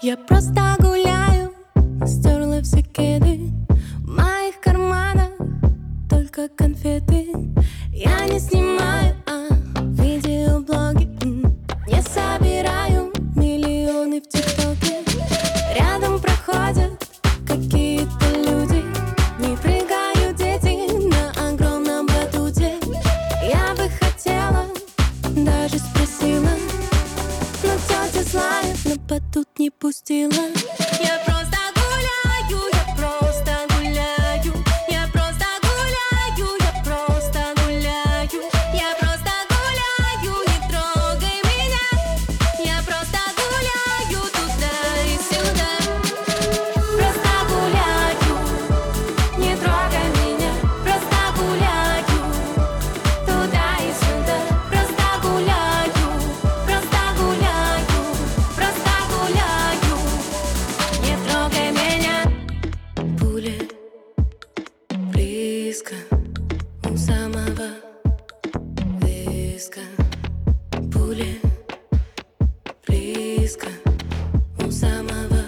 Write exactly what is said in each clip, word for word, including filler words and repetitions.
Я просто гуляю, стерла все кеды. В моих карманах только конфеты. Я не снимаю а, видеоблоги, не собираю миллионы в ТикТоке. Рядом проходят какие-то люди, не прыгают дети на огромном батуте. Я бы хотела, даже спросила, но тетя злая на батут не пустила. Я просто гуляю, я просто гуляю, я просто гуляю, я просто гуляю, я просто гуляю, не трогай меня, я просто гуляю туда и сюда. Просто гуляю, не трогай меня, просто гуляю туда и сюда. Просто гуляю, просто гуляю, просто гуляю, не трогай меня. Пуля близко у самого виска. Пуля близко у самого.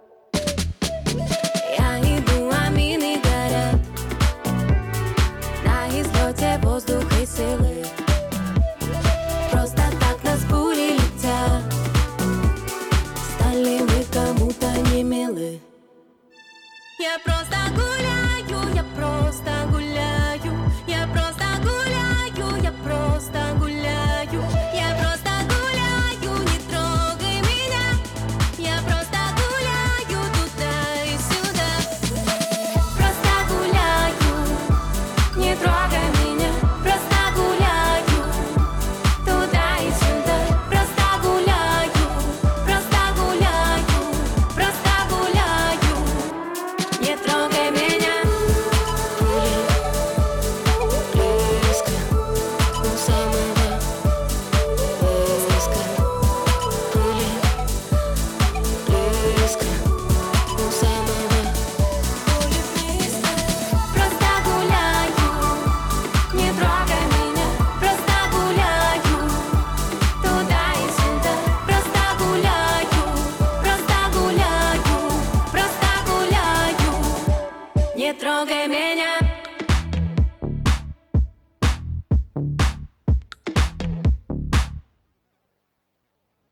Я иду, а мины горят, на излете воздух и силы. Просто так нас пули летят, стали мы кому-то не милы. Я просто гуляю, я просто гуляю, я просто гуляю, я просто гуляю, я просто гуляю, не трогай меня, я просто гуляю туда и сюда. Просто гуляю, не трогай меня, просто гуляю туда и сюда. Просто гуляю, просто гуляю, просто гуляю, не трогай меня. Пуля близко у самого виска. Пуля близко у самого. Просто гуляю, не трогай меня, просто гуляю туда и сюда. Просто гуляю, просто гуляю, просто гуляю, не трогай меня.